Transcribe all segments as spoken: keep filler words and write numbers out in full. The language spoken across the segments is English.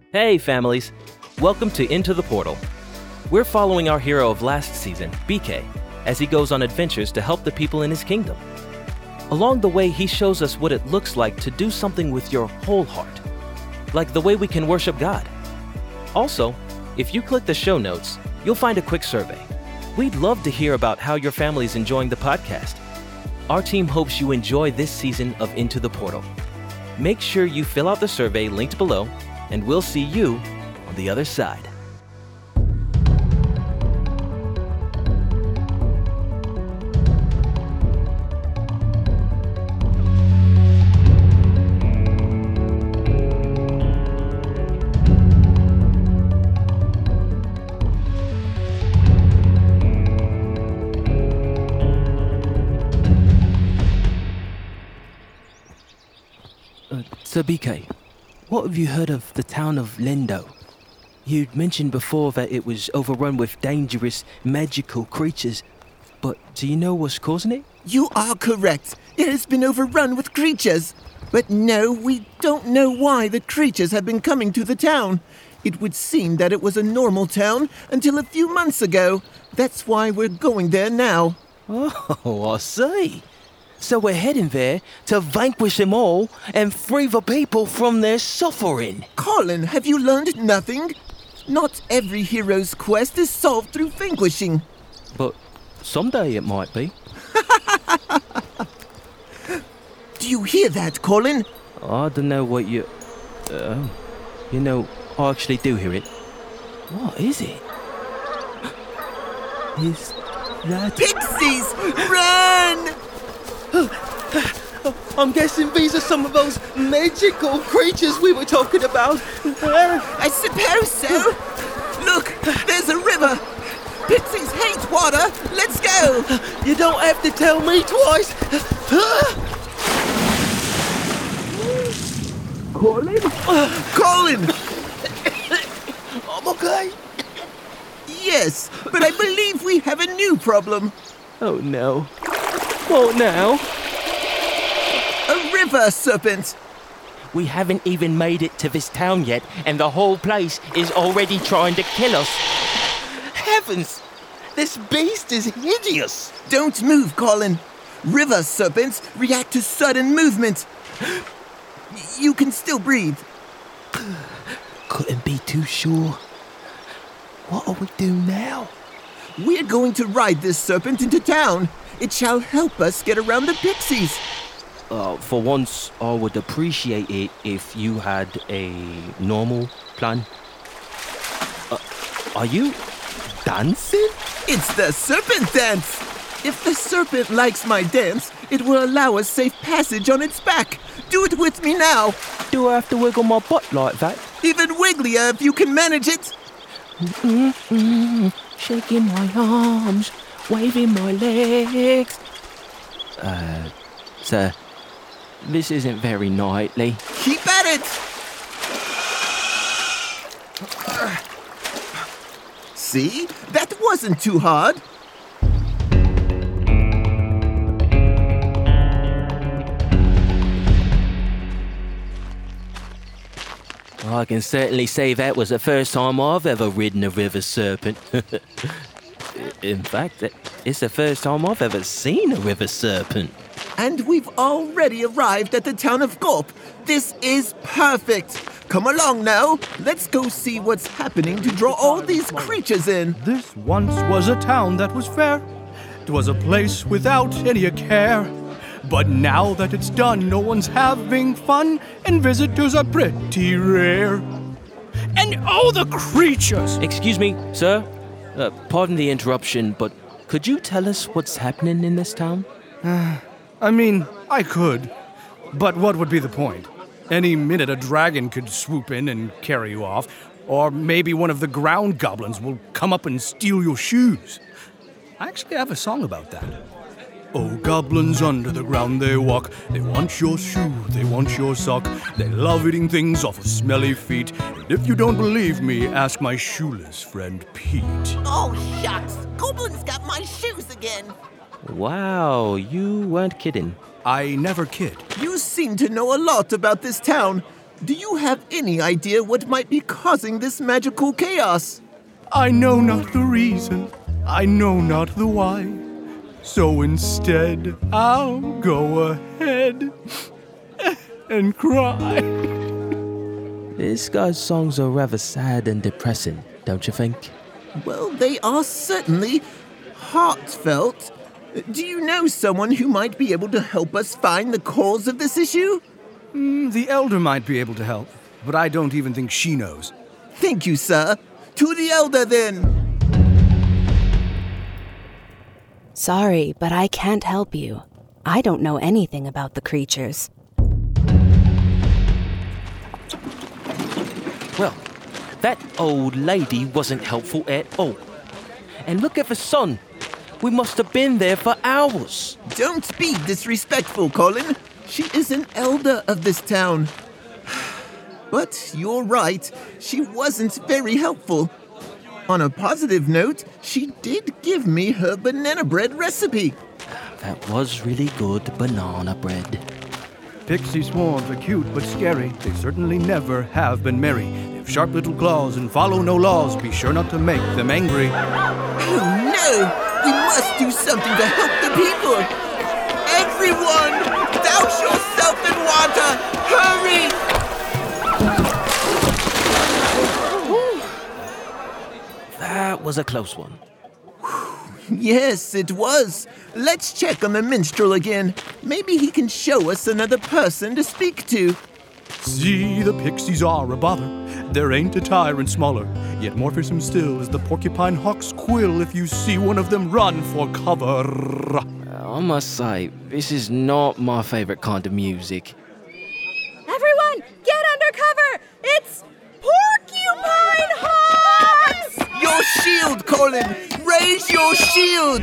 Hey families, welcome to Into the Portal. We're following our hero of last season, B K, as he goes on adventures to help the people in his kingdom. Along the way, he shows us what it looks like to do something with your whole heart, like the way we can worship God. Also, if you click the show notes, you'll find a quick survey. We'd love to hear about how your family's enjoying the podcast. Our team hopes you enjoy this season of Into the Portal. Make sure you fill out the survey linked below, and we'll see you on the other side. Uh, Sir B K, what have you heard of the town of Lendo? You'd mentioned before that it was overrun with dangerous, magical creatures, but do you know what's causing it? You are correct. It has been overrun with creatures. But no, we don't know why the creatures have been coming to the town. It would seem that it was a normal town until a few months ago. That's why we're going there now. Oh, I see. So we're heading there to vanquish them all and free the people from their suffering. Colin, have you learned nothing? Not every hero's quest is solved through vanquishing. But someday it might be. Do you hear that, Colin? I don't know what you... Uh, you know, I actually do hear it. What is it? Is that... Pixies! Run! I'm guessing these are some of those magical creatures we were talking about. I suppose so. Look, there's a river. Pixies hate water. Let's go. You don't have to tell me twice. Colin? Colin! I'm okay. Yes, but I believe we have a new problem. Oh no. What now? A river serpent. We haven't even made it to this town yet, and the whole place is already trying to kill us. Heavens! This beast is hideous! Don't move, Colin. River serpents react to sudden movement. You can still breathe. Couldn't be too sure. What'll we do now? We're going to ride this serpent into town. It shall help us get around the pixies. Uh, for once, I would appreciate it if you had a normal plan. Uh, are you dancing? It's the serpent dance. If the serpent likes my dance, it will allow us safe passage on its back. Do it with me now. Do I have to wiggle my butt like that? Even wigglier if you can manage it. Mm-mm-mm. Shaking my arms, waving my legs. Uh, sir, this isn't very knightly. Keep at it! See? That wasn't too hard. I can certainly say that was the first time I've ever ridden a river serpent. In fact, it's the first time I've ever seen a river serpent. And we've already arrived at the town of Gorp. This is perfect. Come along now. Let's go see what's happening to draw all these creatures in. This once was a town that was fair. It was a place without any care. But now that it's done, no one's having fun, and visitors are pretty rare. And all the creatures! Excuse me, sir. Uh, pardon the interruption, but could you tell us what's happening in this town? Uh, I mean, I could. But what would be the point? Any minute a dragon could swoop in and carry you off. Or maybe one of the ground goblins will come up and steal your shoes. I actually have a song about that. Oh, goblins under the ground they walk. They want your shoe, they want your sock. They love eating things off of smelly feet. And if you don't believe me, ask my shoeless friend Pete. Oh, shucks. Goblins got my shoes again. Wow, you weren't kidding. I never kid. You seem to know a lot about this town. do you have any idea what might be causing this magical chaos? I know not the reason, I know not the why. So instead, I'll go ahead and cry. This guy's songs are rather sad and depressing, don't you think? Well, they are certainly heartfelt. Do you know someone who might be able to help us find the cause of this issue? Mm, the elder might be able to help, but I don't even think she knows. Thank you, sir. To the elder, then. Sorry, but I can't help you. I don't know anything about the creatures. Well, that old lady wasn't helpful at all. And look at the sun. We must have been there for hours. Don't be disrespectful, Colin. She is an elder of this town. But you're right, she wasn't very helpful. On a positive note, she did give me her banana bread recipe. That was really good banana bread. Pixie swarms are cute but scary. They certainly never have been merry. They've sharp little claws and follow no laws. Be sure not to make them angry. Oh no! We must do something to help the people! Everyone! Douse yourself in water! Hurry! That was a close one. Yes, it was. Let's check on the minstrel again. Maybe he can show us another person to speak to. See, the pixies are a bother. There ain't a tyrant smaller. Yet more fearsome still is the porcupine hawk's quill if you see one of them run for cover. I must say, this is not my favorite kind of music. Everyone, get under cover! It's Porcupine Hawks! Your shield, Colin! Raise your shield!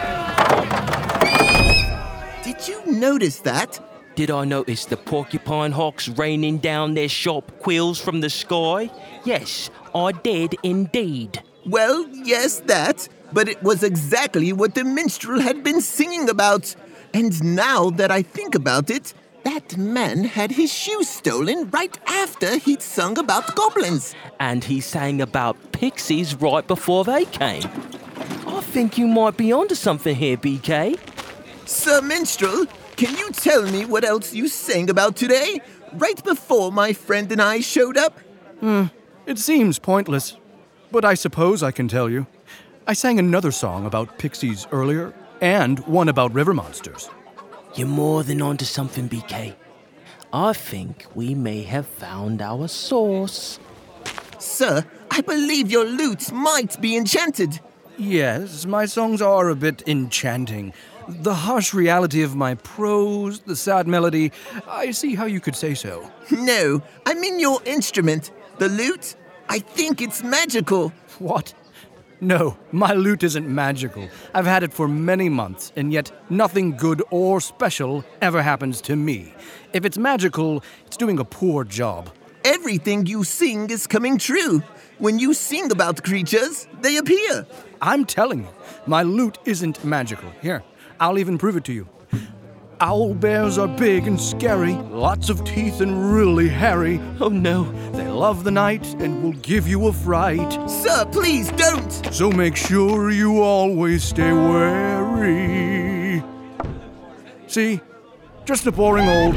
Did you notice that? Did I notice the porcupine hawks raining down their sharp quills from the sky? Yes, I did indeed. Well, yes, that. But it was exactly what the minstrel had been singing about. And now that I think about it, that man had his shoes stolen right after he'd sung about goblins. And he sang about pixies right before they came. I think you might be onto something here, B K. Sir Minstrel, can you tell me what else you sang about today? Right before my friend and I showed up? Hmm, it seems pointless. But I suppose I can tell you. I sang another song about pixies earlier, and one about river monsters. You're more than onto something, B K. I think we may have found our source. Sir, I believe your lute might be enchanted. Yes, my songs are a bit enchanting. The harsh reality of my prose, the sad melody, I see how you could say so. No, I mean your instrument. The lute? I think it's magical. What? No, my lute isn't magical. I've had it for many months, and yet nothing good or special ever happens to me. If it's magical, it's doing a poor job. Everything you sing is coming true. When you sing about creatures, they appear. I'm telling you, my lute isn't magical. Here, I'll even prove it to you. Owl bears are big and scary, lots of teeth and really hairy. Oh no, they love the night and will give you a fright. Sir, please don't! So make sure you always stay wary. See? Just a boring old...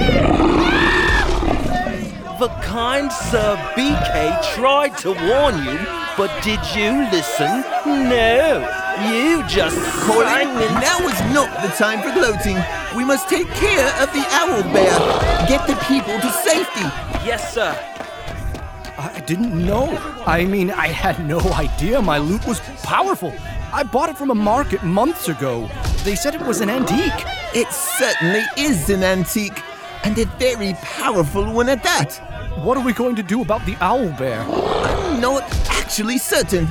The kind Sir B K tried to warn you, but did you listen? No, you just Colin, sang and... now is not the time for gloating. We must take care of the owl bear. Get the people to safety. Yes, sir. I didn't know. I mean, I had no idea my lute was powerful. I bought it from a market months ago. They said it was an antique. It certainly is an antique, and a very powerful one at that. What are we going to do about the owl bear? I'm not actually certain.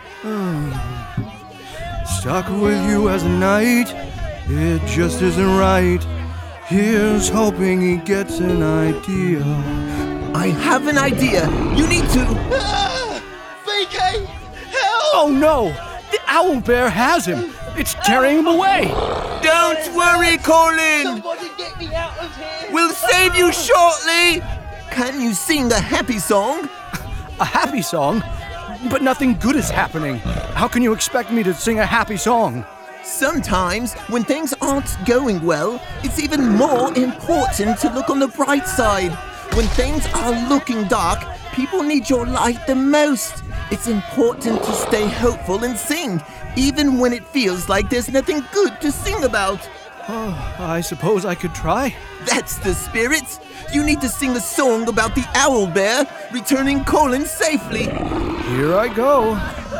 Stuck with you as a knight, it just isn't right. Here's hoping he gets an idea. I have an idea. You need to... Ah! V K! Help! Oh no! The owl bear has him! It's carrying him away! Don't worry, Colin! Somebody get me out of here! We'll save you shortly! Can you sing a happy song? A happy song? But nothing good is happening. How can you expect me to sing a happy song? Sometimes, when things aren't going well, it's even more important to look on the bright side. When things are looking dark, people need your light the most. It's important to stay hopeful and sing, even when it feels like there's nothing good to sing about. Oh, I suppose I could try. That's the spirit. You need to sing a song about the owl bear returning Colin safely. Here I go.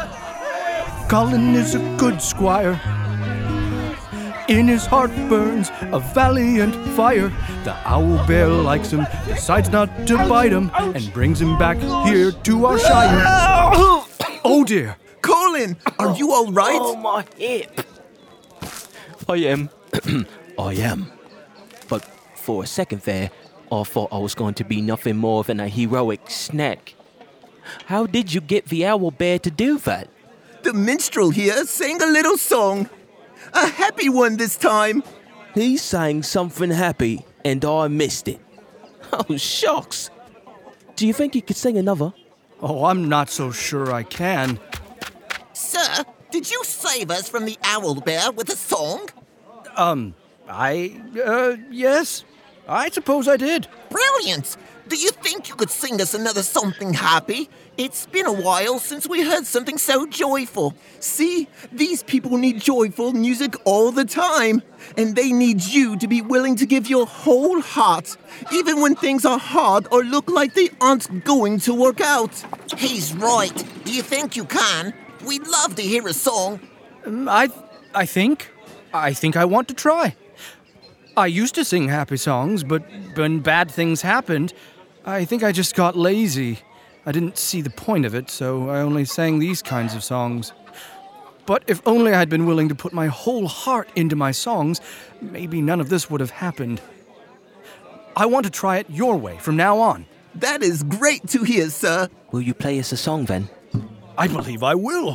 Colin is a good squire. In his heart burns a valiant fire. The owl bear likes him, decides not to bite him, and brings him back here to our shire. Oh dear. Colin, are you all right? Oh, my hip. I am. I am. But for a second there, I thought I was going to be nothing more than a heroic snack. How did you get the owl bear to do that? The minstrel here sang a little song. A happy one this time. He sang something happy, and I missed it. Oh, shucks. Do you think you could sing another? Oh, I'm not so sure I can. Sir, did you save us from the owl bear with a song? Um, I, uh, yes. I suppose I did. Brilliant! Do you think you could sing us another something happy? It's been a while since we heard something so joyful. See, these people need joyful music all the time. And they need you to be willing to give your whole heart, even when things are hard or look like they aren't going to work out. He's right. Do you think you can? We'd love to hear a song. Um, I, I think, I think I want to try. I used to sing happy songs, but when bad things happened, I think I just got lazy. I didn't see the point of it, so I only sang these kinds of songs. But if only I'd been willing to put my whole heart into my songs, maybe none of this would have happened. I want to try it your way from now on. That is great to hear, sir. Will you play us a song then? I believe I will.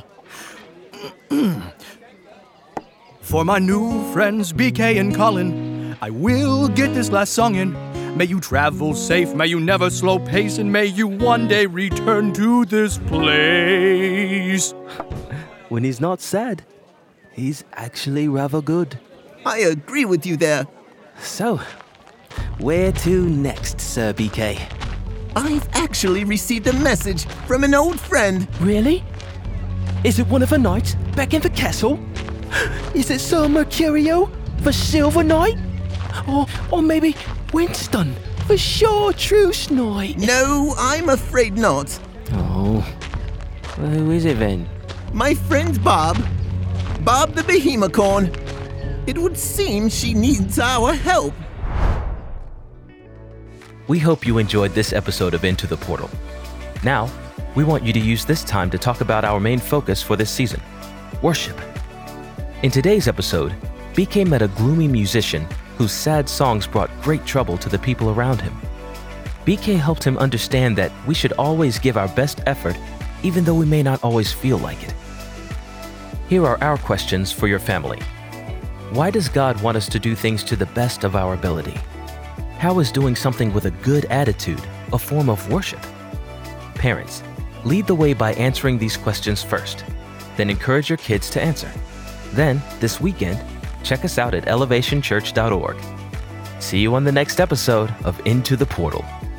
For my new friends B K and Colin, I will get this last song in. May you travel safe, may you never slow pace, and may you one day return to this place. When he's not sad, he's actually rather good. I agree with you there. So, where to next, Sir B K? I've actually received a message from an old friend. Really? Is it one of the knights back in the castle? Is it Sir Mercurio, the Silver Knight? Or, or maybe Winston, the Chartreuse Knight? No, I'm afraid not. Oh, well, who is it then? My friend Bob. Bob the Behemocorn. It would seem she needs our help. We hope you enjoyed this episode of Into the Portal. Now, we want you to use this time to talk about our main focus for this season, worship. In today's episode, B K met a gloomy musician whose sad songs brought great trouble to the people around him. B K helped him understand that we should always give our best effort, even though we may not always feel like it. Here are our questions for your family. Why does God want us to do things to the best of our ability? How is doing something with a good attitude a form of worship? Parents, lead the way by answering these questions first, then encourage your kids to answer. Then, this weekend, check us out at elevation church dot org. See you on the next episode of Into the Portal.